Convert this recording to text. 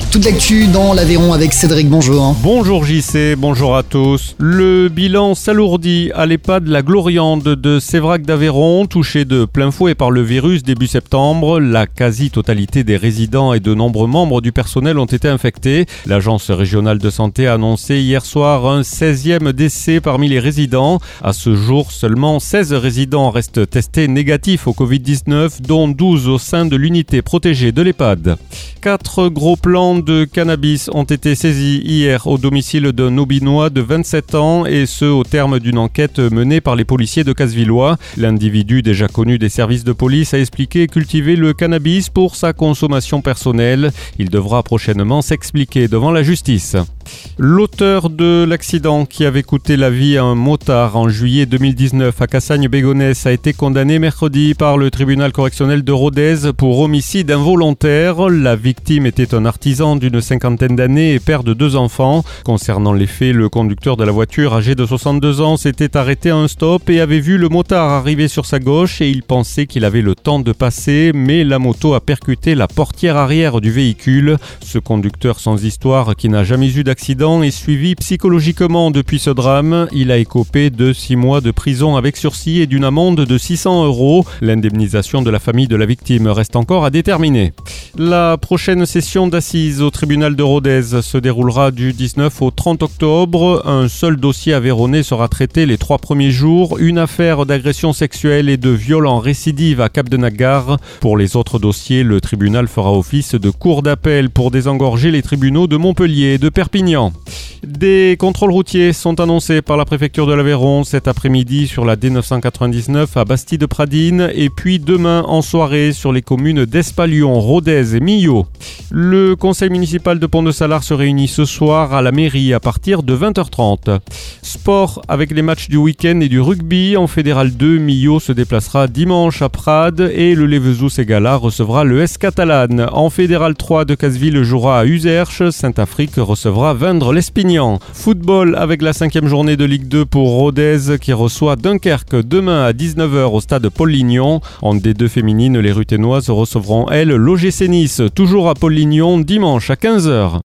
Toute l'actu dans l'Aveyron avec Cédric, bonjour. Bonjour JC, bonjour à tous. Le bilan s'alourdit à l'EHPAD La Gloriande de Sévrac d'Aveyron, touché de plein fouet par le virus début septembre. La quasi-totalité des résidents et de nombreux membres du personnel ont été infectés. L'Agence régionale de santé a annoncé hier soir un 16e décès parmi les résidents. À ce jour, seulement 16 résidents restent testés négatifs au Covid-19, dont 12 au sein de l'unité protégée de l'EHPAD. 4 gros plants de cannabis ont été saisis hier au domicile d'un Aubinois de 27 ans et ce au terme d'une enquête menée par les policiers de Casvillois. L'individu déjà connu des services de police a expliqué cultiver le cannabis pour sa consommation personnelle. Il devra prochainement s'expliquer devant la justice. L'auteur de l'accident qui avait coûté la vie à un motard en juillet 2019 à Cassagne-Bégonhès a été condamné mercredi par le tribunal correctionnel de Rodez pour homicide involontaire. La victime était un artisan d'une cinquantaine d'années et père de 2 enfants. Concernant les faits, le conducteur de la voiture âgé de 62 ans s'était arrêté à un stop et avait vu le motard arriver sur sa gauche et il pensait qu'il avait le temps de passer, mais la moto a percuté la portière arrière du véhicule. Ce conducteur sans histoire qui n'a jamais eu d'accident est suivi psychologiquement depuis ce drame. Il a écopé de 6 mois de prison avec sursis et d'une amende de 600 €. L'indemnisation de la famille de la victime reste encore à déterminer. La prochaine session d'assises au tribunal de Rodez se déroulera du 19 au 30 octobre. Un seul dossier aveyronnais sera traité les 3 premiers jours, une affaire d'agression sexuelle et de viol en récidive à Capdenac-Gare. Pour les autres dossiers, le tribunal fera office de cour d'appel pour désengorger les tribunaux de Montpellier et de Perpignan. Des contrôles routiers sont annoncés par la préfecture de l'Aveyron cet après-midi sur la D999 à Bastide-Pradines et puis demain en soirée sur les communes d'Espalion, Rodez et Millau. Le conseil municipal de Pont-de-Salars se réunit ce soir à la mairie à partir de 20h30. Sport avec les matchs du week-end et du rugby. En Fédéral 2, Millau se déplacera dimanche à Prades et le Levezou-Ségala recevra le S Catalane. En Fédéral 3, de Casville jouera à Uzerche. Saint-Afrique recevra Vindre-Lespignan. Football avec la 5e journée de Ligue 2 pour Rodez qui reçoit Dunkerque demain à 19h au stade Paul-Lignon. En D2 féminine, les Ruthénoises recevront elles l'OGC Nice, toujours à Paul-Lignon, dimanche à 15h.